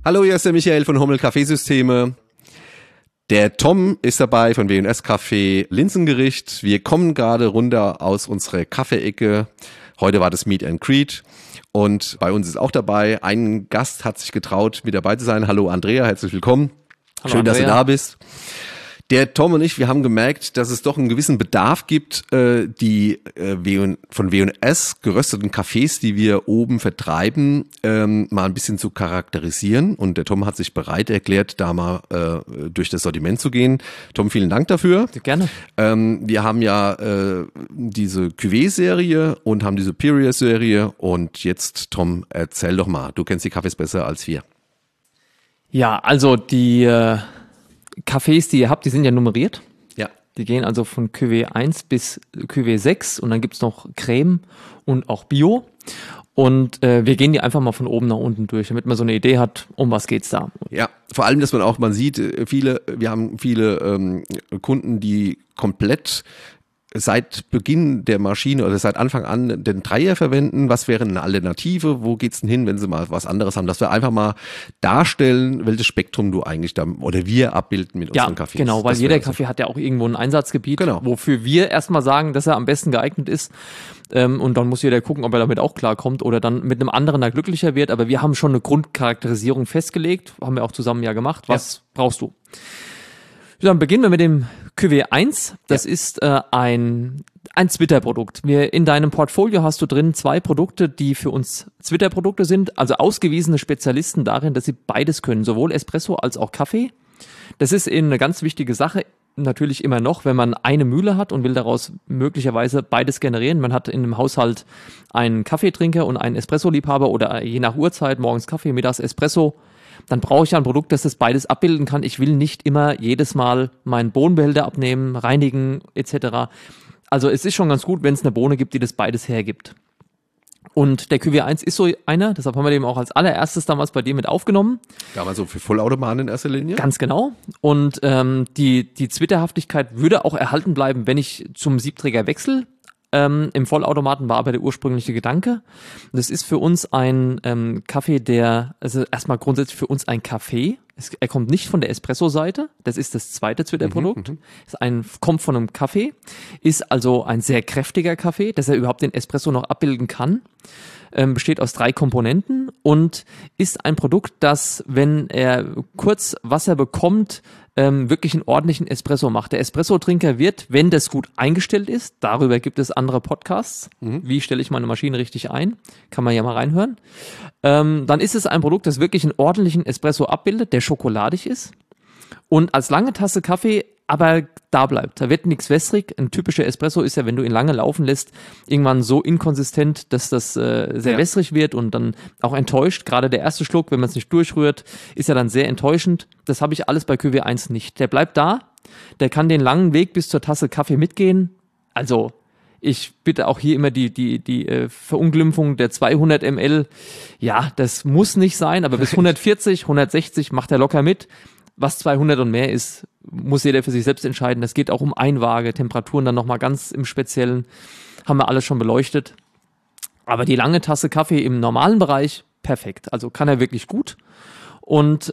Hallo, hier ist der Michael von Hummel Kaffeesysteme. Der Tom ist dabei von W&S Kaffee Linsengericht. Wir kommen gerade runter aus unserer Kaffeeecke. Heute war das Meet and Greet und bei uns ist auch dabei. Ein Gast hat sich getraut, mit dabei zu sein. Hallo Andrea, herzlich willkommen. Hallo, schön, Andrea. Dass du da bist. Der Tom und ich, wir haben gemerkt, dass es doch einen gewissen Bedarf gibt, die von W&S gerösteten Kaffees, die wir oben vertreiben, mal ein bisschen zu charakterisieren. Und der Tom hat sich bereit erklärt, da mal durch das Sortiment zu gehen. Tom, vielen Dank dafür. Gerne. Wir haben ja diese Cuvée-Serie und haben diese Superior-Serie. Und jetzt, Tom, erzähl doch mal, du kennst die Kaffees besser als wir. Ja, also die Kaffees, die ihr habt, die sind ja nummeriert. Ja. Die gehen also von Cuvée 1 bis Cuvée 6 und dann gibt's noch Creme und auch Bio. Und wir gehen die einfach mal von oben nach unten durch, damit man so eine Idee hat, um was geht's da. Ja, vor allem, dass man sieht, wir haben viele Kunden, die komplett seit Beginn der Maschine oder seit Anfang an den Dreier verwenden. Was wäre eine Alternative? Wo geht's denn hin, wenn sie mal was anderes haben? Dass wir einfach mal darstellen, welches Spektrum du eigentlich da oder wir abbilden mit unseren Kaffees. Ja, genau, weil jeder Kaffee hat ja auch irgendwo ein Einsatzgebiet, wofür wir erstmal sagen, dass er am besten geeignet ist. Und dann muss jeder gucken, ob er damit auch klarkommt oder dann mit einem anderen da glücklicher wird. Aber wir haben schon eine Grundcharakterisierung festgelegt, haben wir auch zusammen ja gemacht. Was brauchst du? Dann beginnen wir mit dem Cuvée 1. Das ist ein Zwitter-Produkt. In deinem Portfolio hast du drin 2 Produkte, die für uns Zwitter-Produkte sind, also ausgewiesene Spezialisten darin, dass sie beides können, sowohl Espresso als auch Kaffee. Das ist eine ganz wichtige Sache, natürlich immer noch, wenn man eine Mühle hat und will daraus möglicherweise beides generieren. Man hat in einem Haushalt einen Kaffeetrinker und einen Espresso-Liebhaber oder je nach Uhrzeit, morgens Kaffee, mittags Espresso. Dann brauche ich ja ein Produkt, das das beides abbilden kann. Ich will nicht immer jedes Mal meinen Bohnenbehälter abnehmen, reinigen etc. Also es ist schon ganz gut, wenn es eine Bohne gibt, die das beides hergibt. Und der Cuvée 1 ist so einer, deshalb haben wir den auch als allererstes damals bei dir mit aufgenommen. Damals so für Vollautomaten in erster Linie? Ganz genau. Und die Zwitterhaftigkeit würde auch erhalten bleiben, wenn ich zum Siebträger wechsle. Im Vollautomaten war aber der ursprüngliche Gedanke. Das ist für uns ein Kaffee, also erstmal grundsätzlich für uns ein Kaffee. Er kommt nicht von der Espresso-Seite. Das ist das zweite Zwitterprodukt. Kommt von einem Kaffee. Ist also ein sehr kräftiger Kaffee, dass er überhaupt den Espresso noch abbilden kann. Besteht aus 3 Komponenten und ist ein Produkt, das, wenn er kurz Wasser bekommt, wirklich einen ordentlichen Espresso macht. Der Espresso-Trinker wird, wenn das gut eingestellt ist, darüber gibt es andere Podcasts, wie stelle ich meine Maschine richtig ein, kann man ja mal reinhören, dann ist es ein Produkt, das wirklich einen ordentlichen Espresso abbildet, der schokoladig ist und als lange Tasse Kaffee aber da bleibt. Da wird nichts wässrig. Ein typischer Espresso ist ja, wenn du ihn lange laufen lässt, irgendwann so inkonsistent, dass das sehr wässrig wird und dann auch enttäuscht. Gerade der erste Schluck, wenn man es nicht durchrührt, ist ja dann sehr enttäuschend. Das habe ich alles bei Cuvée 1 nicht. Der bleibt da, der kann den langen Weg bis zur Tasse Kaffee mitgehen. Also ich bitte auch hier immer die Verunglimpfung der 200 ml. Ja, das muss nicht sein, aber bis 140, 160 macht er locker mit. Was 200 und mehr ist, muss jeder für sich selbst entscheiden. Das geht auch um Einwaage, Temperaturen dann nochmal ganz im Speziellen. Haben wir alles schon beleuchtet. Aber die lange Tasse Kaffee im normalen Bereich, perfekt. Also kann er wirklich gut. Und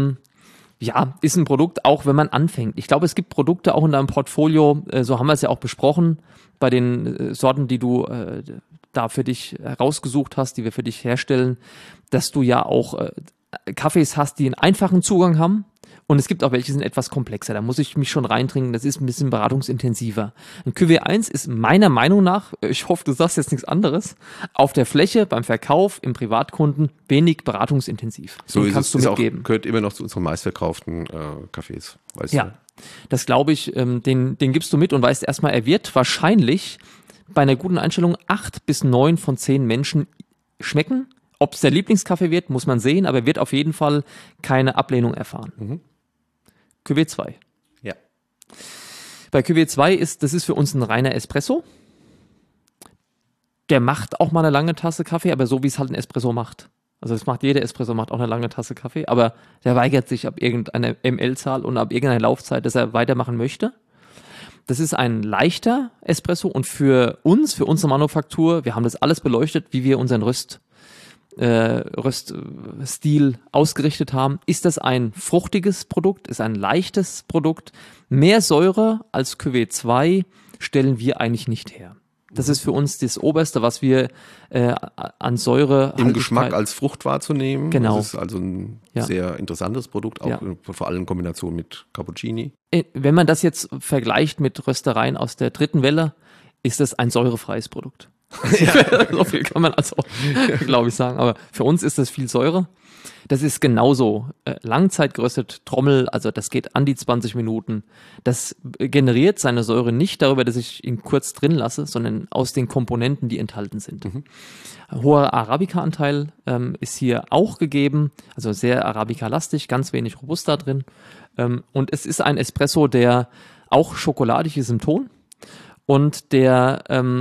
ist ein Produkt, auch wenn man anfängt. Ich glaube, es gibt Produkte auch in deinem Portfolio, so haben wir es ja auch besprochen, bei den Sorten, die du da für dich herausgesucht hast, die wir für dich herstellen, dass du ja auch Kaffees hast, die einen einfachen Zugang haben. Und es gibt auch welche, die sind etwas komplexer. Da muss ich mich schon reintrinken. Das ist ein bisschen beratungsintensiver. Ein Cuvée 1 ist meiner Meinung nach, ich hoffe, du sagst jetzt nichts anderes, auf der Fläche, beim Verkauf, im Privatkunden wenig beratungsintensiv. So kannst du mitgeben. Gehört immer noch zu unseren meistverkauften Cafés. Weißt du? Das glaube ich, den gibst du mit und weißt erstmal, er wird wahrscheinlich bei einer guten Einstellung 8 bis 9 von 10 Menschen schmecken. Ob es der Lieblingskaffee wird, muss man sehen, aber er wird auf jeden Fall keine Ablehnung erfahren. Cuvée 2. Ja. Bei Cuvée 2 das ist für uns ein reiner Espresso. Der macht auch mal eine lange Tasse Kaffee, aber so wie es halt ein Espresso macht. Also das macht jeder Espresso, macht auch eine lange Tasse Kaffee, aber der weigert sich ab irgendeiner ML-Zahl und ab irgendeiner Laufzeit, dass er weitermachen möchte. Das ist ein leichter Espresso und für unsere Manufaktur, wir haben das alles beleuchtet, wie wir unseren Röst Röststil ausgerichtet haben. Ist das ein fruchtiges Produkt? Ist ein leichtes Produkt? Mehr Säure als Cuvée 2 stellen wir eigentlich nicht her. Das ist für uns das Oberste, was wir an Säure im Geschmack als Frucht wahrzunehmen. Genau. Das ist also ein sehr interessantes Produkt, auch vor allem in Kombination mit Cappuccini. Wenn man das jetzt vergleicht mit Röstereien aus der dritten Welle, ist das ein säurefreies Produkt. So viel kann man also, glaube ich, sagen. Aber für uns ist das viel Säure. Das ist genauso Langzeit geröstet, Trommel, also das geht an die 20 Minuten. Das generiert seine Säure nicht darüber, dass ich ihn kurz drin lasse, sondern aus den Komponenten, die enthalten sind. Hoher Arabica-Anteil ist hier auch gegeben, also sehr Arabica-lastig, ganz wenig Robusta drin. Und es ist ein Espresso, der auch schokoladig ist im Ton und der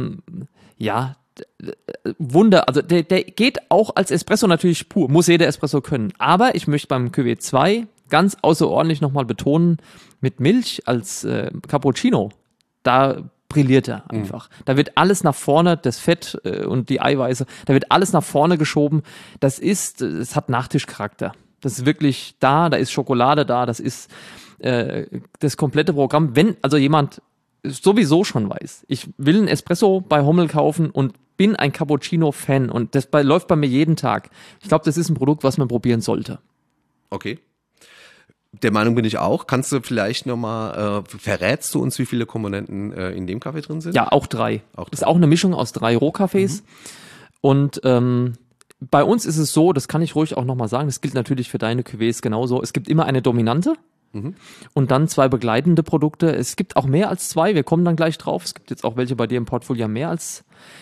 also der geht auch als Espresso natürlich pur, muss jeder Espresso können. Aber ich möchte beim Cuvée 2 ganz außerordentlich nochmal betonen, mit Milch als Cappuccino, da brilliert er einfach. Da wird alles nach vorne, das Fett und die Eiweiße, da wird alles nach vorne geschoben. Es hat Nachtischcharakter. Das ist wirklich da ist Schokolade da, das ist das komplette Programm. Wenn also jemand sowieso schon weiß, ich will einen Espresso bei Hommel kaufen und bin ein Cappuccino-Fan und das läuft bei mir jeden Tag. Ich glaube, das ist ein Produkt, was man probieren sollte. Okay. Der Meinung bin ich auch. Kannst du vielleicht nochmal, verrätst du uns, wie viele Komponenten in dem Kaffee drin sind? Ja, auch 3. Das ist auch eine Mischung aus 3 Rohkaffees. Und bei uns ist es so, das kann ich ruhig auch nochmal sagen, das gilt natürlich für deine Cuvées genauso, es gibt immer eine Dominante. Und dann 2 begleitende Produkte. Es gibt auch mehr als 2, wir kommen dann gleich drauf. Es gibt jetzt auch welche bei dir im Portfolio mehr als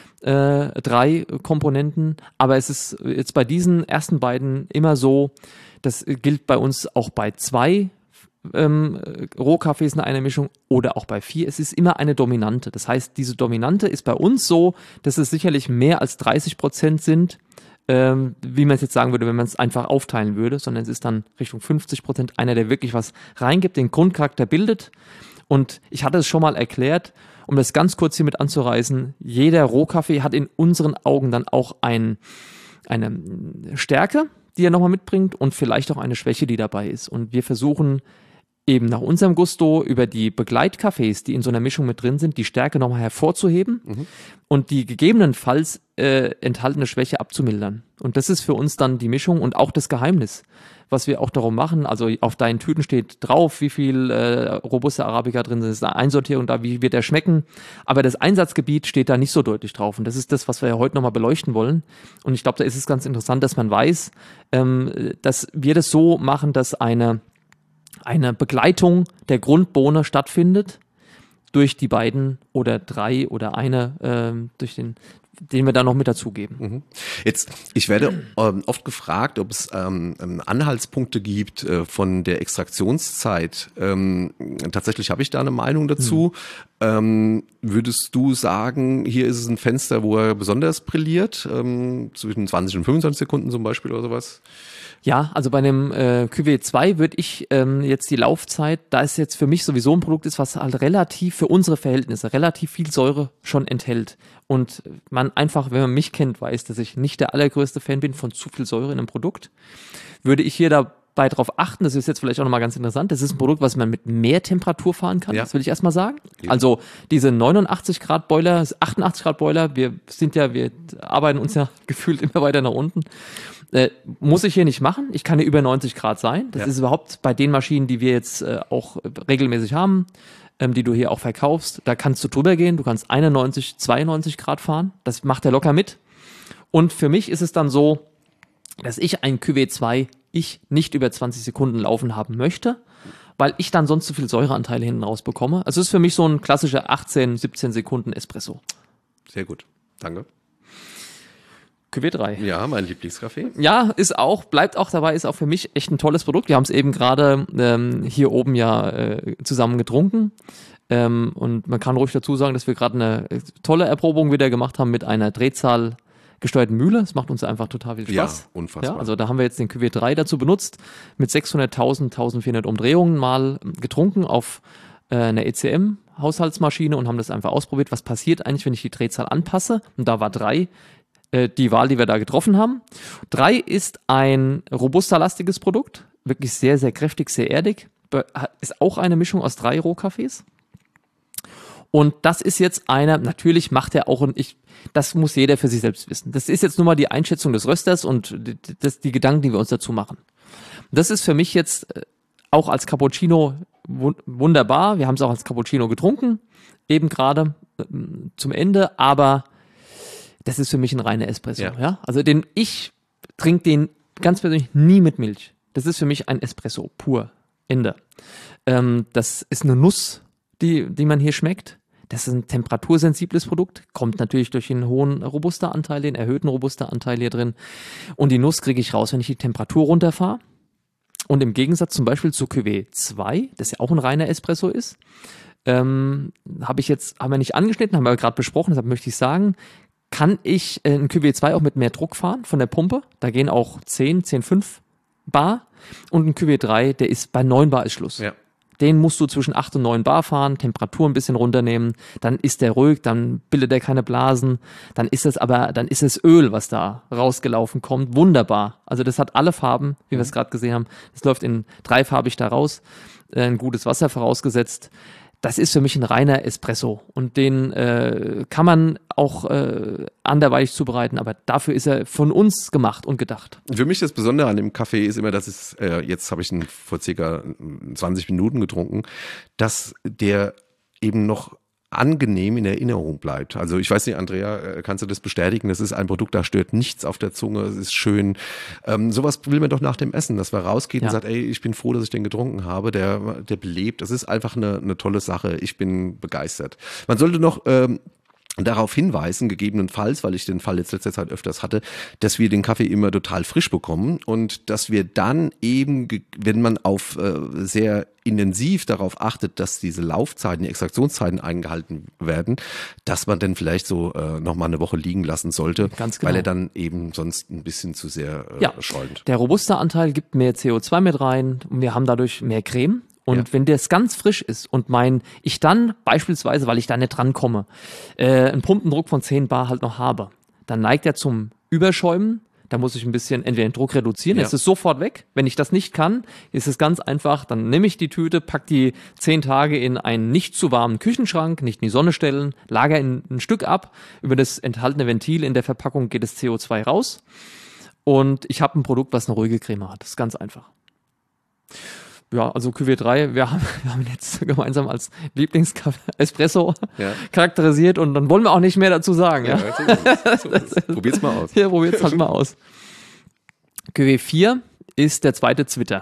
3 Komponenten. Aber es ist jetzt bei diesen ersten beiden immer so, das gilt bei uns auch bei 2 Rohkaffees in einer Mischung oder auch bei 4. Es ist immer eine Dominante. Das heißt, diese Dominante ist bei uns so, dass es sicherlich mehr als 30% sind, wie man es jetzt sagen würde, wenn man es einfach aufteilen würde, sondern es ist dann Richtung 50% einer, der wirklich was reingibt, den Grundcharakter bildet. Und ich hatte es schon mal erklärt, um das ganz kurz hier mit anzureißen, jeder Rohkaffee hat in unseren Augen dann auch eine Stärke, die er nochmal mitbringt und vielleicht auch eine Schwäche, die dabei ist. Und wir versuchen eben nach unserem Gusto über die Begleitkaffees, die in so einer Mischung mit drin sind, die Stärke nochmal hervorzuheben und die gegebenenfalls enthaltene Schwäche abzumildern. Und das ist für uns dann die Mischung und auch das Geheimnis, was wir auch darum machen. Also auf deinen Tüten steht drauf, wie viel robuste Arabica drin sind. Es ist eine Einsortierung da, wie wird der schmecken. Aber das Einsatzgebiet steht da nicht so deutlich drauf. Und das ist das, was wir ja heute nochmal beleuchten wollen. Und ich glaube, da ist es ganz interessant, dass man weiß, dass wir das so machen, dass eine Begleitung der Grundbohne stattfindet durch die beiden oder 3 oder eine, durch den wir da noch mit dazugeben. Jetzt, ich werde oft gefragt, ob es Anhaltspunkte gibt von der Extraktionszeit. Tatsächlich habe ich da eine Meinung dazu. Würdest du sagen, hier ist es ein Fenster, wo er besonders brilliert, zwischen 20 und 25 Sekunden zum Beispiel oder sowas? Ja, also bei einem Cuvée 2 würde ich jetzt die Laufzeit, da es jetzt für mich sowieso ein Produkt ist, was halt relativ für unsere Verhältnisse relativ viel Säure schon enthält und man einfach, wenn man mich kennt, weiß, dass ich nicht der allergrößte Fan bin von zu viel Säure in einem Produkt, würde ich hier dabei darauf achten, das ist jetzt vielleicht auch nochmal ganz interessant, das ist ein Produkt, was man mit mehr Temperatur fahren kann, das will ich erstmal sagen. Ja. Also diese 89 Grad Boiler, 88 Grad Boiler, wir arbeiten uns ja gefühlt immer weiter nach unten. Muss ich hier nicht machen. Ich kann hier über 90 Grad sein. Das ist überhaupt bei den Maschinen, die wir jetzt auch regelmäßig haben, die du hier auch verkaufst, da kannst du drüber gehen. Du kannst 91, 92 Grad fahren. Das macht er locker mit. Und für mich ist es dann so, dass ich ein Cuvée 2 nicht über 20 Sekunden laufen haben möchte, weil ich dann sonst zu viel Säureanteile hinten raus bekomme. Also es ist für mich so ein klassischer 18, 17 Sekunden Espresso. Sehr gut. Danke. Cuvée 3. Ja, mein Lieblingskaffee. Ja, bleibt auch dabei, ist auch für mich echt ein tolles Produkt. Wir haben es eben gerade hier oben ja zusammen getrunken. Und man kann ruhig dazu sagen, dass wir gerade eine tolle Erprobung wieder gemacht haben mit einer Drehzahl gesteuerten Mühle. Das macht uns einfach total viel Spaß. Ja, unfassbar. Ja, also da haben wir jetzt den Cuvée 3 dazu benutzt, mit 600.000, 1400 Umdrehungen mal getrunken auf einer ECM-Haushaltsmaschine und haben das einfach ausprobiert. Was passiert eigentlich, wenn ich die Drehzahl anpasse? Und da war 3. die Wahl, die wir da getroffen haben. 3 ist ein Robusta-lastiges Produkt, wirklich sehr, sehr kräftig, sehr erdig. Ist auch eine Mischung aus 3 Rohkaffees. Und das ist jetzt einer, natürlich macht er auch, das muss jeder für sich selbst wissen. Das ist jetzt nur mal die Einschätzung des Rösters und die Gedanken, die wir uns dazu machen. Das ist für mich jetzt auch als Cappuccino wunderbar. Wir haben es auch als Cappuccino getrunken, eben gerade zum Ende, aber das ist für mich ein reiner Espresso. Ja? Also ich trinke den ganz persönlich nie mit Milch. Das ist für mich ein Espresso, pur, Ende. Das ist eine Nuss, die man hier schmeckt. Das ist ein temperatursensibles Produkt, kommt natürlich durch den hohen Robusta-Anteil, den erhöhten Robusta-Anteil hier drin. Und die Nuss kriege ich raus, wenn ich die Temperatur runterfahre. Und im Gegensatz zum Beispiel zu Cuvée 2, das ja auch ein reiner Espresso ist, haben wir nicht angeschnitten, haben wir gerade besprochen, deshalb möchte ich sagen, kann ich ein Cuvée 2 auch mit mehr Druck fahren von der Pumpe. Da gehen auch 10,5 Bar. Und ein Cuvée 3, der ist bei 9 Bar ist Schluss. Ja. Den musst du zwischen 8 und 9 Bar fahren, Temperatur ein bisschen runternehmen, dann ist der ruhig, dann bildet er keine Blasen, dann ist es Öl, was da rausgelaufen kommt, wunderbar. Also das hat alle Farben, wie wir es gerade gesehen haben. Das läuft in 3-farbig da raus, ein gutes Wasser vorausgesetzt. Das ist für mich ein reiner Espresso und den kann man auch anderweitig zubereiten, aber dafür ist er von uns gemacht und gedacht. Für mich das Besondere an dem Kaffee ist immer, dass es, jetzt habe ich ihn vor circa 20 Minuten getrunken, dass der eben noch angenehm in Erinnerung bleibt. Also ich weiß nicht, Andrea, kannst du das bestätigen? Das ist ein Produkt, da stört nichts auf der Zunge, es ist schön. Sowas will man doch nach dem Essen, dass man rausgeht und sagt, ey, ich bin froh, dass ich den getrunken habe, der belebt. Das ist einfach eine tolle Sache. Ich bin begeistert. Man sollte noch darauf hinweisen, gegebenenfalls, weil ich den Fall jetzt letzter Zeit öfters hatte, dass wir den Kaffee immer total frisch bekommen und dass wir dann eben, wenn man auf sehr intensiv darauf achtet, dass diese Laufzeiten, die Extraktionszeiten eingehalten werden, dass man dann vielleicht so nochmal eine Woche liegen lassen sollte, ganz genau, weil er dann eben sonst ein bisschen zu sehr schäumt. Der Robusta-Anteil gibt mehr CO2 mit rein und wir haben dadurch mehr Creme. Und wenn das ganz frisch ist und ich dann beispielsweise, weil ich da nicht drankomme, einen Pumpendruck von 10 Bar halt noch habe, dann neigt er zum Überschäumen. Da muss ich ein bisschen entweder den Druck reduzieren, ist es sofort weg. Wenn ich das nicht kann, ist es ganz einfach, dann nehme ich die Tüte, pack die 10 Tage in einen nicht zu warmen Küchenschrank, nicht in die Sonne stellen, lager ein Stück ab. Über das enthaltene Ventil in der Verpackung geht das CO2 raus. Und ich habe ein Produkt, was eine ruhige Creme hat. Das ist ganz einfach. Ja, also Cuvée 3, wir haben ihn jetzt gemeinsam als Lieblings-Espresso charakterisiert und dann wollen wir auch nicht mehr dazu sagen. Ja. Probiert's mal aus. Ja, probiert's halt mal aus. Cuvée 4 ist der zweite Zwitter.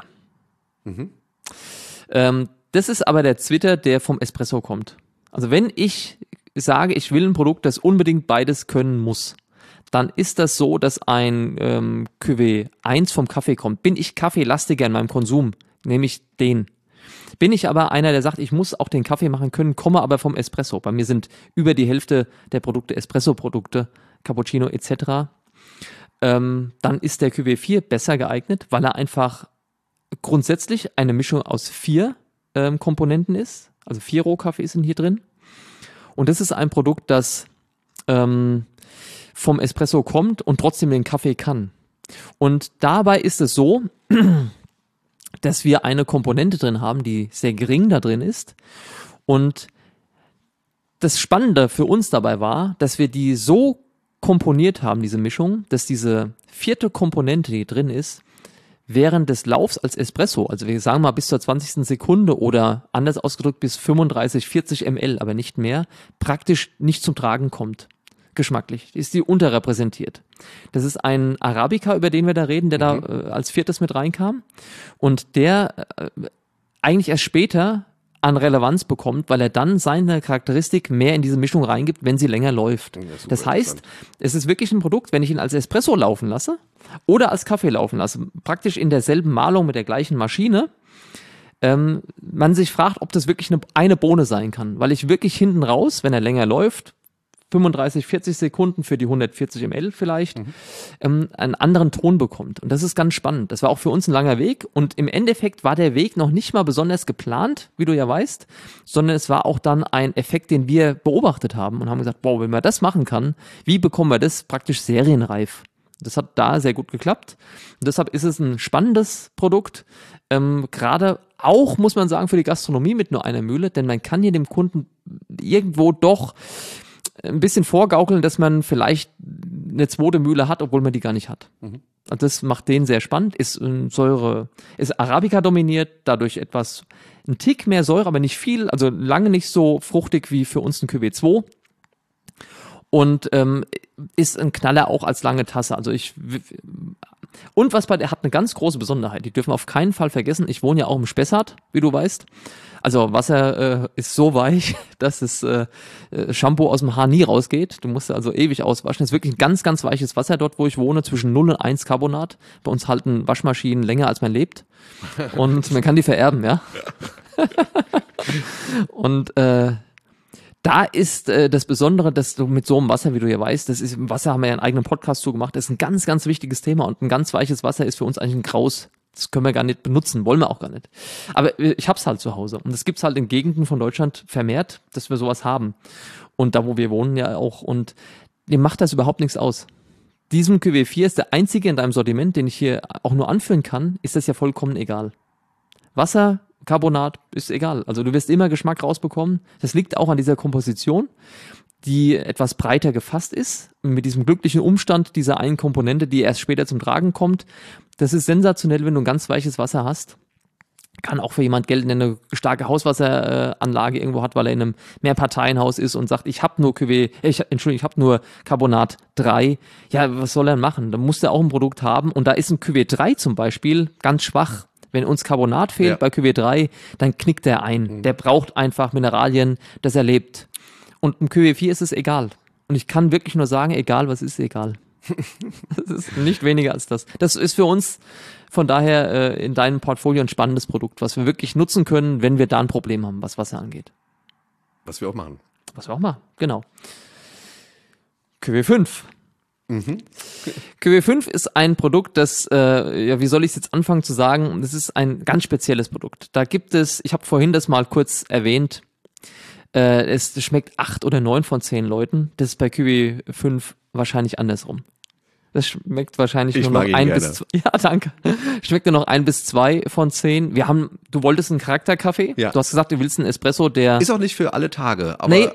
Das ist aber der Zwitter, der vom Espresso kommt. Also wenn ich sage, ich will ein Produkt, das unbedingt beides können muss, dann ist das so, dass ein Cuvée 1 vom Kaffee kommt. Bin ich kaffeelastiger in meinem Konsum, nehme ich den. Bin ich aber einer, der sagt, ich muss auch den Kaffee machen können, komme aber vom Espresso. Bei mir sind über die Hälfte der Produkte Espresso-Produkte, Cappuccino etc. Dann ist der Cuvée 4 besser geeignet, weil er einfach grundsätzlich eine Mischung aus 4 Komponenten ist. Also 4 Rohkaffees sind hier drin. Und das ist ein Produkt, das vom Espresso kommt und trotzdem den Kaffee kann. Und dabei ist es so, dass wir eine Komponente drin haben, die sehr gering da drin ist. Und das Spannende für uns dabei war, dass wir die so komponiert haben, diese Mischung, dass diese 4. Komponente, die drin ist, während des Laufs als Espresso, also wir sagen mal bis zur 20. Sekunde oder anders ausgedrückt bis 35, 40 ml, aber nicht mehr, praktisch nicht zum Tragen kommt. Geschmacklich ist die unterrepräsentiert. Das ist ein Arabica, über den wir da reden, der da als 4. mit reinkam und der eigentlich erst später an Relevanz bekommt, weil er dann seine Charakteristik mehr in diese Mischung reingibt, wenn sie länger läuft. Ja, das heißt, es ist wirklich ein Produkt, wenn ich ihn als Espresso laufen lasse oder als Kaffee laufen lasse, praktisch in derselben Mahlung mit der gleichen Maschine, man sich fragt, ob das wirklich eine Bohne sein kann, weil ich wirklich hinten raus, wenn er länger läuft, 35, 40 Sekunden für die 140 ml vielleicht, einen anderen Ton bekommt. Und das ist ganz spannend. Das war auch für uns ein langer Weg. Und im Endeffekt war der Weg noch nicht mal besonders geplant, wie du ja weißt, sondern es war auch dann ein Effekt, den wir beobachtet haben und haben gesagt, wow, wenn man das machen kann, wie bekommen wir das praktisch serienreif? Das hat da sehr gut geklappt. Und deshalb ist es ein spannendes Produkt. Gerade auch, muss man sagen, für die Gastronomie mit nur einer Mühle, denn man kann hier dem Kunden irgendwo doch ein bisschen vorgaukeln, dass man vielleicht eine zweite Mühle hat, obwohl man die gar nicht hat. Und das macht den sehr spannend. Ist Arabica dominiert, dadurch ein Tick mehr Säure, aber nicht viel, also lange nicht so fruchtig wie für uns ein Cuvée 2. Und ist ein Knaller auch als lange Tasse. Und der hat eine ganz große Besonderheit, die dürfen wir auf keinen Fall vergessen. Ich wohne ja auch im Spessart, wie du weißt. Also Wasser ist so weich, dass das Shampoo aus dem Haar nie rausgeht. Du musst also ewig auswaschen. Es ist wirklich ein ganz, ganz weiches Wasser dort, wo ich wohne, zwischen 0 und 1 Carbonat. Bei uns halten Waschmaschinen länger, als man lebt. Und man kann die vererben, ja. Und da ist das Besondere, dass du mit so einem Wasser, wie du ja weißt, im Wasser haben wir ja einen eigenen Podcast zugemacht, das ist ein ganz, ganz wichtiges Thema und ein ganz weiches Wasser ist für uns eigentlich ein Graus. Das können wir gar nicht benutzen, wollen wir auch gar nicht. Aber ich hab's halt zu Hause und es gibt's halt in Gegenden von Deutschland vermehrt, dass wir sowas haben. Und da, wo wir wohnen ja auch und dem macht das überhaupt nichts aus. Diesem Cuvée 4 ist der einzige in deinem Sortiment, den ich hier auch nur anführen kann, ist das ja vollkommen egal. Wasser, Carbonat ist egal. Also du wirst immer Geschmack rausbekommen. Das liegt auch an dieser Komposition, die etwas breiter gefasst ist, mit diesem glücklichen Umstand dieser einen Komponente, die erst später zum Tragen kommt. Das ist sensationell, wenn du ein ganz weiches Wasser hast. Kann auch für jemand gelten, der eine starke Hauswasseranlage irgendwo hat, weil er in einem Mehrparteienhaus ist und sagt, ich habe nur Carbonat 3. Ja, was soll er machen? Da muss er auch ein Produkt haben. Und da ist ein Cuvée 3 zum Beispiel ganz schwach. Wenn uns Carbonat fehlt bei Cuvée 3, dann knickt der ein. Der braucht einfach Mineralien, das er lebt. Und im Cuvée 4 ist es egal. Und ich kann wirklich nur sagen, egal, was ist egal. Das ist nicht weniger als das. Das ist für uns von daher in deinem Portfolio ein spannendes Produkt, was wir wirklich nutzen können, wenn wir da ein Problem haben, was Wasser angeht. Was wir auch machen. Genau. Cuvée 5. Cuvée 5 ist ein Produkt, das, wie soll ich es jetzt anfangen zu sagen, das ist ein ganz spezielles Produkt. Da gibt es, ich habe vorhin das mal kurz erwähnt, es schmeckt 8 oder 9 von 10 Leuten. Das ist bei Cuvée 5 wahrscheinlich andersrum. Das schmeckt wahrscheinlich nur noch 1 bis 2. Ja, danke. Schmeckt nur noch 1 bis 2 von 10. Du wolltest einen Charakterkaffee. Ja. Du hast gesagt, du willst einen Espresso, der... Ist auch nicht für alle Tage, aber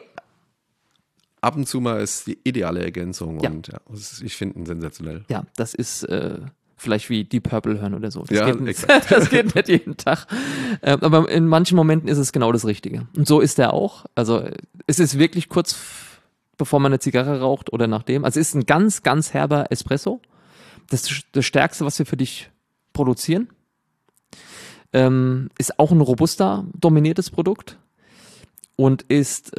ab und zu mal ist die ideale Ergänzung und ich finde ihn sensationell. Ja, das ist vielleicht wie Deep Purple hören oder so. Das geht nicht jeden Tag. Aber in manchen Momenten ist es genau das Richtige. Und so ist er auch. Also es ist wirklich kurz bevor man eine Zigarre raucht oder nachdem. Also es ist ein ganz, ganz herber Espresso. Das ist das Stärkste, was wir für dich produzieren. Ist auch ein Robusta dominiertes Produkt und ist,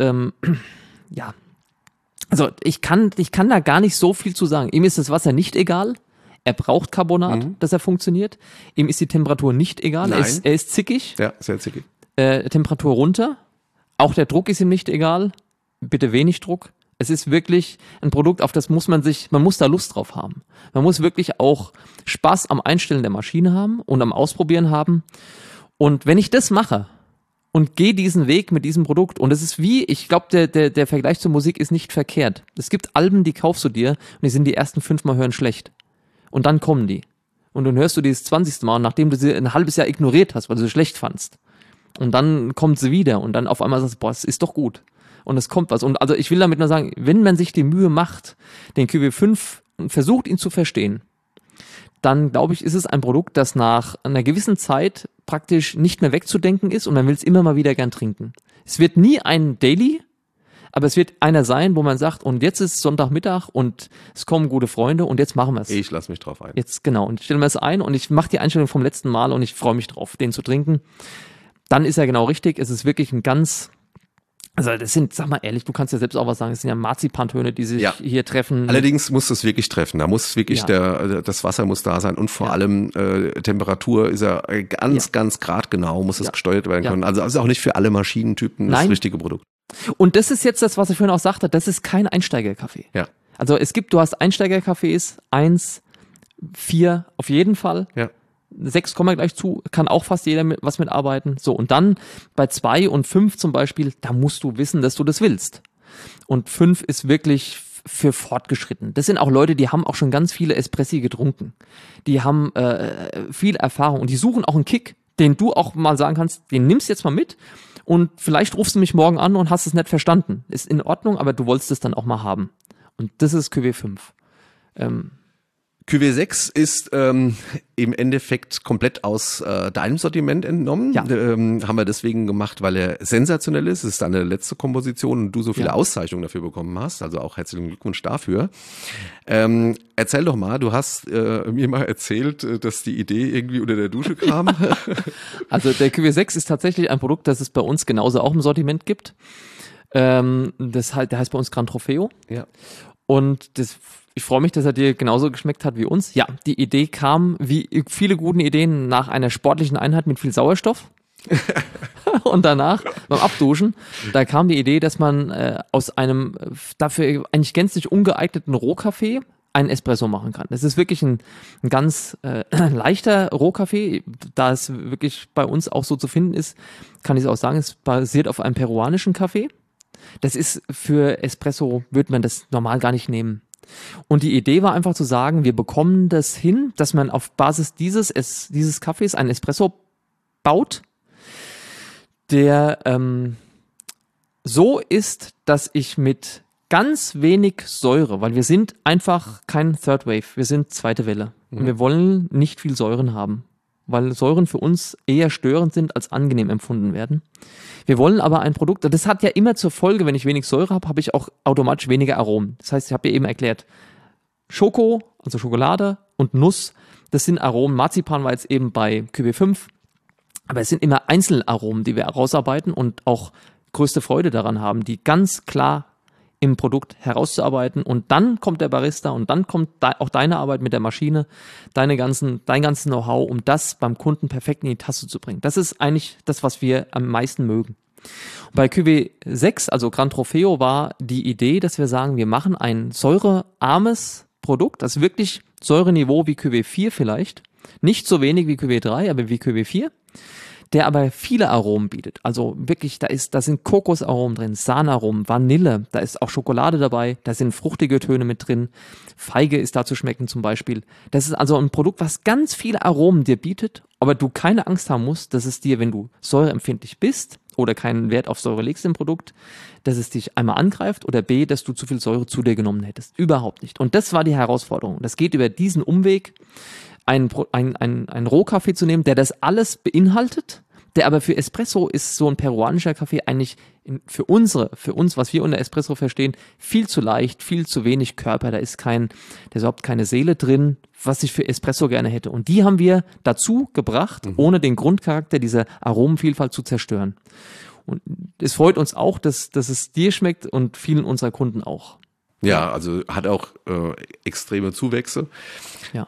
also ich kann da gar nicht so viel zu sagen. Ihm ist das Wasser nicht egal. Er braucht Carbonat, dass er funktioniert. Ihm ist die Temperatur nicht egal. Er ist zickig. Ja, sehr zickig. Temperatur runter. Auch der Druck ist ihm nicht egal. Bitte wenig Druck. Es ist wirklich ein Produkt, auf das man muss da Lust drauf haben. Man muss wirklich auch Spaß am Einstellen der Maschine haben und am Ausprobieren haben. Und wenn ich das mache und gehe diesen Weg mit diesem Produkt, und es ist ich glaube, der Vergleich zur Musik ist nicht verkehrt. Es gibt Alben, die kaufst du dir und die sind die ersten 5 Mal hören schlecht. Und dann kommen die. Und dann hörst du die das 20. Mal, nachdem du sie ein halbes Jahr ignoriert hast, weil du sie schlecht fandst. Und dann kommt sie wieder und dann auf einmal sagst du, boah, es ist doch gut. Und es kommt was. Und also ich will damit nur sagen, wenn man sich die Mühe macht, den Cuvée 5 versucht, ihn zu verstehen, dann glaube ich, ist es ein Produkt, das nach einer gewissen Zeit praktisch nicht mehr wegzudenken ist und man will es immer mal wieder gern trinken. Es wird nie ein Daily, aber es wird einer sein, wo man sagt, und jetzt ist Sonntagmittag und es kommen gute Freunde und jetzt machen wir es. Ich lasse mich drauf ein. Jetzt, genau. Und ich stelle mir es ein und ich mache die Einstellung vom letzten Mal und ich freue mich drauf, den zu trinken. Dann ist er genau richtig. Es ist wirklich ein ganz... Also das sind, sag mal ehrlich, du kannst ja selbst auch was sagen, es sind ja Marzipantöne, die sich hier treffen. Allerdings muss es wirklich treffen, da muss wirklich das Wasser muss da sein und vor allem Temperatur ist ja ganz gradgenau, muss es gesteuert werden können. Also ist auch nicht für alle Maschinentypen das richtige Produkt. Und das ist jetzt das, was ich vorhin auch sagte, das ist kein Einsteigerkaffee. Ja. Also du hast Einsteigercafés, 1, 4 auf jeden Fall. Ja. 6 kommen wir gleich zu, kann auch fast jeder was mitarbeiten. So, und dann bei 2 und 5 zum Beispiel, da musst du wissen, dass du das willst. Und 5 ist wirklich für fortgeschritten. Das sind auch Leute, die haben auch schon ganz viele Espressi getrunken. Die haben viel Erfahrung und die suchen auch einen Kick, den du auch mal sagen kannst, den nimmst du jetzt mal mit und vielleicht rufst du mich morgen an und hast es nicht verstanden. Ist in Ordnung, aber du wolltest es dann auch mal haben. Und das ist Cuvée 5. Cuvée 6 ist im Endeffekt komplett aus deinem Sortiment entnommen. Ja. Haben wir deswegen gemacht, weil er sensationell ist. Es ist deine letzte Komposition und du so viele Ja. Auszeichnungen dafür bekommen hast. Also auch herzlichen Glückwunsch dafür. Erzähl doch mal, du hast mir mal erzählt, dass die Idee irgendwie unter der Dusche kam. Also der Cuvée 6 ist tatsächlich ein Produkt, das es bei uns genauso auch im Sortiment gibt. Der heißt bei uns Gran Trofeo. Ja. Und ich freue mich, dass er dir genauso geschmeckt hat wie uns. Ja, die Idee kam, wie viele gute Ideen, nach einer sportlichen Einheit mit viel Sauerstoff. Und danach, beim Abduschen, da kam die Idee, dass man aus einem dafür eigentlich gänzlich ungeeigneten Rohkaffee einen Espresso machen kann. Das ist wirklich ein ganz leichter Rohkaffee. Da es wirklich bei uns auch so zu finden ist, kann ich es auch sagen, es basiert auf einem peruanischen Kaffee. Das ist für Espresso, würde man das normal gar nicht nehmen. Und die Idee war einfach zu sagen, wir bekommen das hin, dass man auf Basis dieses Kaffees einen Espresso baut, der so ist, dass ich mit ganz wenig Säure, weil wir sind einfach kein Third Wave, wir sind zweite Welle. Und wir wollen nicht viel Säuren haben, weil Säuren für uns eher störend sind, als angenehm empfunden werden. Wir wollen aber ein Produkt, das hat ja immer zur Folge, wenn ich wenig Säure habe, habe ich auch automatisch weniger Aromen. Das heißt, ich habe ja eben erklärt, Schoko, also Schokolade und Nuss, das sind Aromen. Marzipan war jetzt eben bei Cuvée 5, aber es sind immer Einzelaromen, die wir herausarbeiten und auch größte Freude daran haben, die ganz klar im Produkt herauszuarbeiten, und dann kommt der Barista und dann kommt auch deine Arbeit mit der Maschine, dein ganzen Know-how, um das beim Kunden perfekt in die Tasse zu bringen. Das ist eigentlich das, was wir am meisten mögen. Und bei Cuvée 6, also Gran Trofeo, war die Idee, dass wir sagen, wir machen ein säurearmes Produkt, das wirklich Säureniveau wie Cuvée 4 vielleicht, nicht so wenig wie Cuvée 3, aber wie Cuvée 4, der aber viele Aromen bietet. Also wirklich, da sind Kokosaromen drin, Sahnearomen, Vanille, da ist auch Schokolade dabei, da sind fruchtige Töne mit drin, Feige ist da zu schmecken zum Beispiel. Das ist also ein Produkt, was ganz viele Aromen dir bietet, aber du keine Angst haben musst, dass es dir, wenn du säureempfindlich bist oder keinen Wert auf Säure legst im Produkt, dass es dich einmal angreift oder B, dass du zu viel Säure zu dir genommen hättest. Überhaupt nicht. Und das war die Herausforderung. Das geht über diesen Umweg, einen Rohkaffee zu nehmen, der das alles beinhaltet, der aber für Espresso ist so ein peruanischer Kaffee eigentlich für uns, was wir unter Espresso verstehen, viel zu leicht, viel zu wenig Körper, da ist überhaupt keine Seele drin, was ich für Espresso gerne hätte. Und die haben wir dazu gebracht, ohne den Grundcharakter dieser Aromenvielfalt zu zerstören. Und es freut uns auch, dass es dir schmeckt und vielen unserer Kunden auch. Ja, also hat auch extreme Zuwächse. Ja.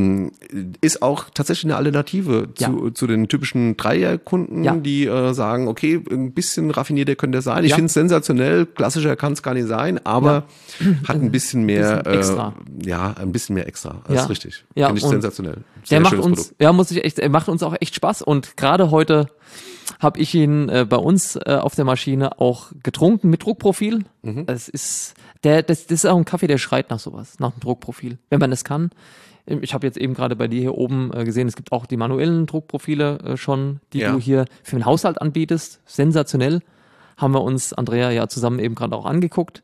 Ist auch tatsächlich eine Alternative zu den typischen Dreierkunden, die sagen, okay, ein bisschen raffinierter könnte er sein. Ich finde es sensationell, klassischer kann es gar nicht sein, aber hat ein bisschen mehr extra. Ein bisschen mehr extra. Das ist richtig. Ja, finde ich sensationell. Der macht uns, macht uns auch echt Spaß, und gerade heute habe ich ihn bei uns auf der Maschine auch getrunken mit Druckprofil. Das ist auch ein Kaffee, der schreit nach sowas, nach einem Druckprofil, wenn man das kann. Ich habe jetzt eben gerade bei dir hier oben gesehen, es gibt auch die manuellen Druckprofile schon, die du hier für den Haushalt anbietest. Sensationell. Haben wir uns, Andrea, ja zusammen eben gerade auch angeguckt.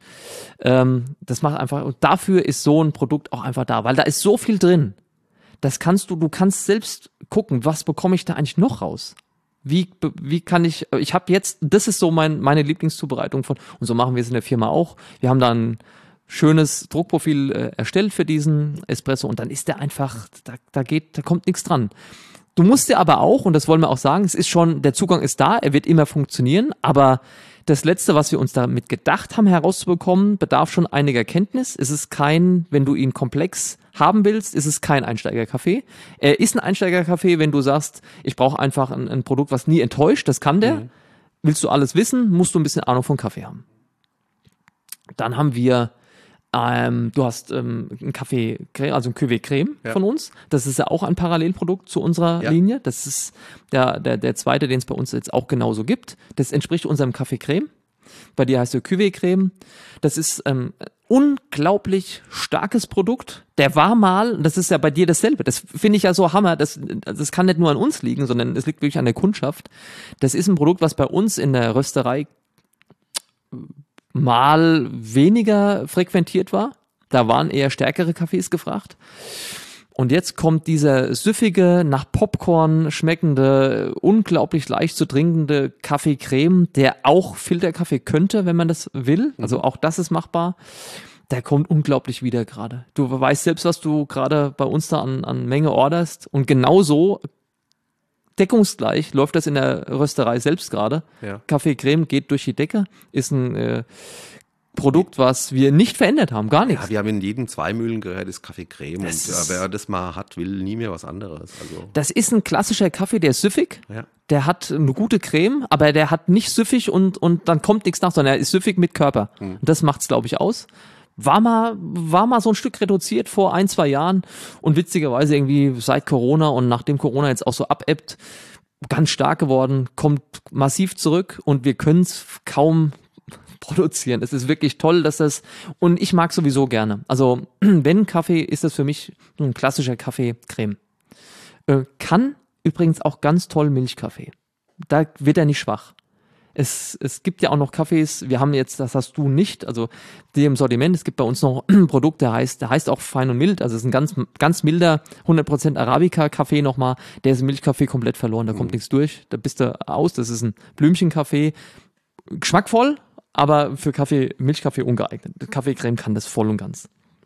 Das macht einfach, und dafür ist so ein Produkt auch einfach da, weil da ist so viel drin. Du kannst selbst gucken, was bekomme ich da eigentlich noch raus? Wie kann ich habe jetzt, das ist so meine Lieblingszubereitung und so machen wir es in der Firma auch. Wir haben da ein schönes Druckprofil erstellt für diesen Espresso, und dann ist der einfach, da kommt nichts dran. Du musst dir aber auch, und das wollen wir auch sagen, der Zugang ist da, er wird immer funktionieren, aber das Letzte, was wir uns damit gedacht haben herauszubekommen, bedarf schon einiger Kenntnis. Es ist wenn du ihn komplex haben willst, ist es kein Einsteigerkaffee. Er ist ein Einsteigerkaffee, wenn du sagst, ich brauche einfach ein Produkt, was nie enttäuscht, das kann der. willst du alles wissen, musst du ein bisschen Ahnung von Kaffee haben. Dann haben wir, du hast einen Kaffee, also ein Cuvée Creme von uns. Das ist ja auch ein Parallelprodukt zu unserer Linie. Das ist der zweite, den es bei uns jetzt auch genauso gibt. Das entspricht unserem Kaffee Creme. Bei dir heißt der Cuvée Creme. Das ist unglaublich starkes Produkt. Der war mal, das ist ja bei dir dasselbe. Das finde ich ja so Hammer. Das kann nicht nur an uns liegen, sondern es liegt wirklich an der Kundschaft. Das ist ein Produkt, was bei uns in der Rösterei mal weniger frequentiert war. Da waren eher stärkere Kaffees gefragt. Und jetzt kommt dieser süffige, nach Popcorn schmeckende, unglaublich leicht zu trinkende Kaffee-Creme, der auch Filterkaffee könnte, wenn man das will. Also auch das ist machbar. Der kommt unglaublich wieder gerade. Du weißt selbst, was du gerade bei uns da an Menge orderst. Und genauso deckungsgleich läuft das in der Rösterei selbst gerade. Ja. Kaffee-Creme geht durch die Decke, ist ein Produkt, was wir nicht verändert haben, gar nichts. Ja, wir haben in jedem Zweimühlengerät das Kaffee-Creme und wer das mal hat, will nie mehr was anderes. Also. Das ist ein klassischer Kaffee, der ist süffig, der hat eine gute Creme, aber der hat nicht süffig und dann kommt nichts nach, sondern er ist süffig mit Körper. Und das macht's, glaube ich, aus. War mal so ein Stück reduziert vor 1-2 Jahren und witzigerweise irgendwie seit Corona und nachdem Corona jetzt auch so abebbt, ganz stark geworden, kommt massiv zurück und wir können es kaum produzieren. Es ist wirklich toll, dass das, und ich mag sowieso gerne. Also wenn Kaffee, ist das für mich ein klassischer Kaffee-Creme. Kann übrigens auch ganz toll Milchkaffee. Da wird er nicht schwach. Es gibt ja auch noch Kaffees, wir haben jetzt, das hast du nicht, also die im Sortiment, es gibt bei uns noch ein Produkt, der heißt auch fein und mild, also es ist ein ganz, ganz milder 100% Arabica-Kaffee nochmal, der ist im Milchkaffee komplett verloren, da kommt nichts durch, da bist du aus, das ist ein Blümchenkaffee, geschmackvoll, aber für Milchkaffee ungeeignet. Kaffeecreme kann das voll und ganz.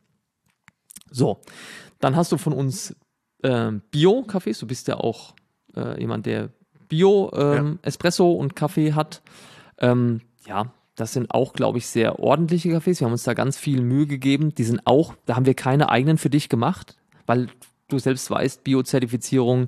So, dann hast du von uns Bio-Kaffees, du bist ja auch jemand, der Espresso und Kaffee hat. Das sind auch, glaube ich, sehr ordentliche Kaffees. Wir haben uns da ganz viel Mühe gegeben. Die sind auch, da haben wir keine eigenen für dich gemacht, weil du selbst weißt, Bio-Zertifizierung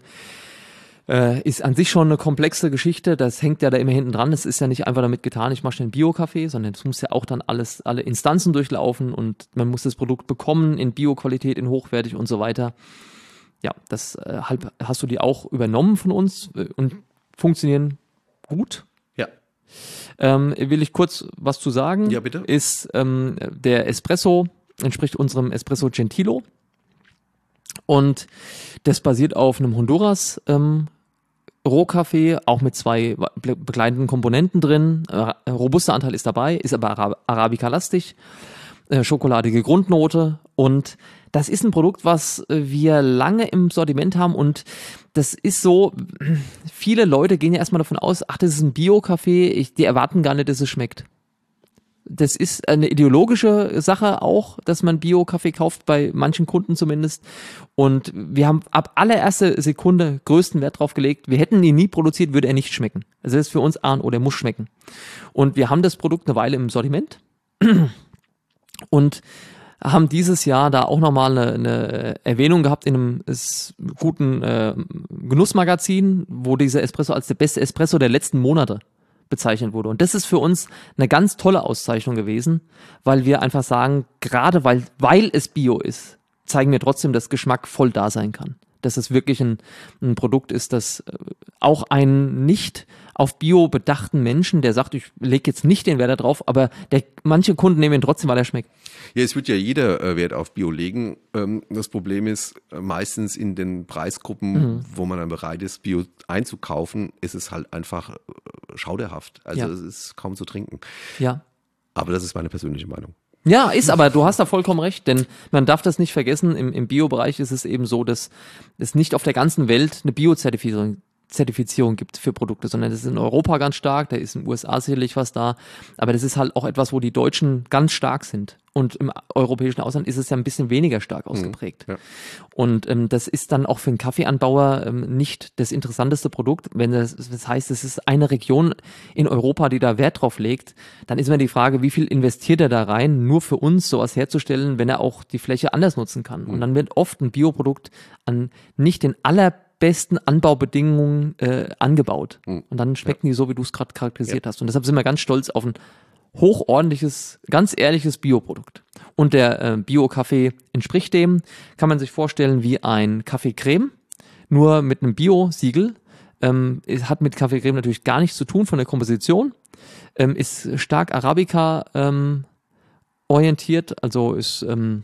ist an sich schon eine komplexe Geschichte. Das hängt ja da immer hinten dran. Es ist ja nicht einfach damit getan, ich mache schnell einen Bio-Kaffee, sondern es muss ja auch dann alle Instanzen durchlaufen und man muss das Produkt bekommen in Bio-Qualität, in hochwertig und so weiter. Ja, das hast du die auch übernommen von uns und funktionieren gut. Ja. Will ich kurz was zu sagen? Ja, bitte. Ist der Espresso, entspricht unserem Espresso Gentilo und das basiert auf einem Honduras Rohkaffee, auch mit 2 begleitenden Komponenten drin. Robuster Anteil ist dabei, ist aber Arabica-lastig. Schokoladige Grundnote und das ist ein Produkt, was wir lange im Sortiment haben und das ist so, viele Leute gehen ja erstmal davon aus, ach, das ist ein Bio-Kaffee, die erwarten gar nicht, dass es schmeckt. Das ist eine ideologische Sache auch, dass man Bio-Kaffee kauft, bei manchen Kunden zumindest. Und wir haben ab allererster Sekunde größten Wert drauf gelegt, wir hätten ihn nie produziert, würde er nicht schmecken. Also das ist für uns A und O, der muss schmecken. Und wir haben das Produkt eine Weile im Sortiment und haben dieses Jahr da auch nochmal eine Erwähnung gehabt in einem guten Genussmagazin, wo dieser Espresso als der beste Espresso der letzten Monate bezeichnet wurde. Und das ist für uns eine ganz tolle Auszeichnung gewesen, weil wir einfach sagen, gerade weil es Bio ist, zeigen wir trotzdem, dass Geschmack voll da sein kann. Dass es wirklich ein Produkt ist, das auch einen nicht auf Bio bedachten Menschen, der sagt, ich lege jetzt nicht den Wert da drauf, aber manche Kunden nehmen ihn trotzdem, weil er schmeckt. Ja, es wird ja jeder Wert auf Bio legen. Das Problem ist, meistens in den Preisgruppen, wo man dann bereit ist, Bio einzukaufen, ist es halt einfach schauderhaft. Also es ist kaum zu trinken. Ja. Aber das ist meine persönliche Meinung. Ja, aber du hast da vollkommen recht, denn man darf das nicht vergessen, im Bio-Bereich ist es eben so, dass es nicht auf der ganzen Welt eine Bio-Zertifizierung gibt für Produkte, sondern das ist in Europa ganz stark, da ist in den USA sicherlich was da, aber das ist halt auch etwas, wo die Deutschen ganz stark sind. Und im europäischen Ausland ist es ja ein bisschen weniger stark ausgeprägt. Ja. Und das ist dann auch für einen Kaffeeanbauer nicht das interessanteste Produkt. Wenn das heißt, es ist eine Region in Europa, die da Wert drauf legt, dann ist immer die Frage, wie viel investiert er da rein, nur für uns sowas herzustellen, wenn er auch die Fläche anders nutzen kann. Und dann wird oft ein Bioprodukt an nicht den allerbesten Anbaubedingungen angebaut. Und dann schmecken die so, wie du es gerade charakterisiert hast. Und deshalb sind wir ganz stolz auf ein hochordentliches, ganz ehrliches Bioprodukt. Und der Bio-Kaffee entspricht dem, kann man sich vorstellen, wie ein Kaffee-Creme, nur mit einem Bio-Siegel. Es hat mit Kaffee-Creme natürlich gar nichts zu tun von der Komposition, ist stark Arabica orientiert, also ist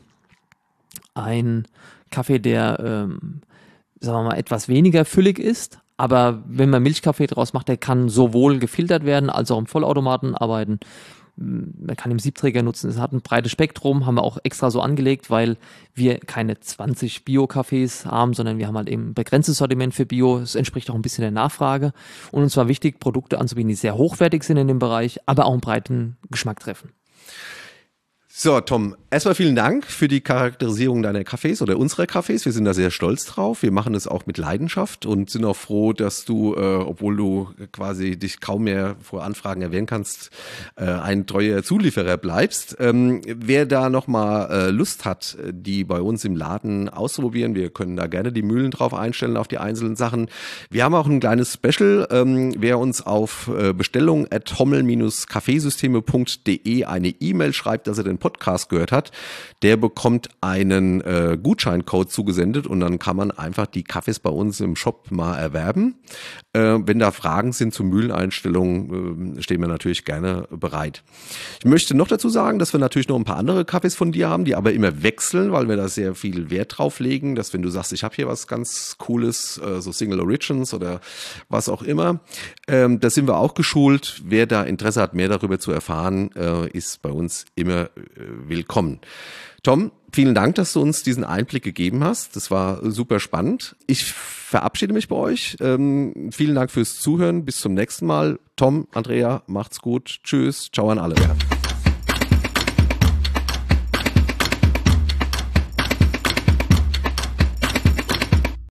ein Kaffee, der, sagen wir mal, etwas weniger füllig ist, aber wenn man Milchkaffee draus macht, der kann sowohl gefiltert werden, als auch im Vollautomaten arbeiten. Man kann den Siebträger nutzen, es hat ein breites Spektrum, haben wir auch extra so angelegt, weil wir keine 20 Bio-Cafés haben, sondern wir haben halt eben ein begrenztes Sortiment für Bio, es entspricht auch ein bisschen der Nachfrage und uns war wichtig, Produkte anzubieten, die sehr hochwertig sind in dem Bereich, aber auch einen breiten Geschmack treffen. So, Tom, erstmal vielen Dank für die Charakterisierung deiner Cafés oder unserer Cafés. Wir sind da sehr stolz drauf. Wir machen es auch mit Leidenschaft und sind auch froh, dass du, obwohl du quasi dich kaum mehr vor Anfragen erwähnen kannst, ein treuer Zulieferer bleibst. Wer da nochmal Lust hat, die bei uns im Laden auszuprobieren, wir können da gerne die Mühlen drauf einstellen, auf die einzelnen Sachen. Wir haben auch ein kleines Special. Wer uns auf bestellung@hommel-kaffeesysteme.de eine E-Mail schreibt, dass er den Podcast gehört hat, der bekommt einen Gutscheincode zugesendet und dann kann man einfach die Kaffees bei uns im Shop mal erwerben. Wenn da Fragen sind zur Mühleneinstellung, stehen wir natürlich gerne bereit. Ich möchte noch dazu sagen, dass wir natürlich noch ein paar andere Kaffees von dir haben, die aber immer wechseln, weil wir da sehr viel Wert drauf legen, dass wenn du sagst, ich habe hier was ganz Cooles, so Single Origins oder was auch immer, da sind wir auch geschult. Wer da Interesse hat, mehr darüber zu erfahren, ist bei uns immer willkommen. Tom, vielen Dank, dass du uns diesen Einblick gegeben hast. Das war super spannend. Ich verabschiede mich bei euch. Vielen Dank fürs Zuhören. Bis zum nächsten Mal. Tom, Andrea, macht's gut. Tschüss. Ciao an alle.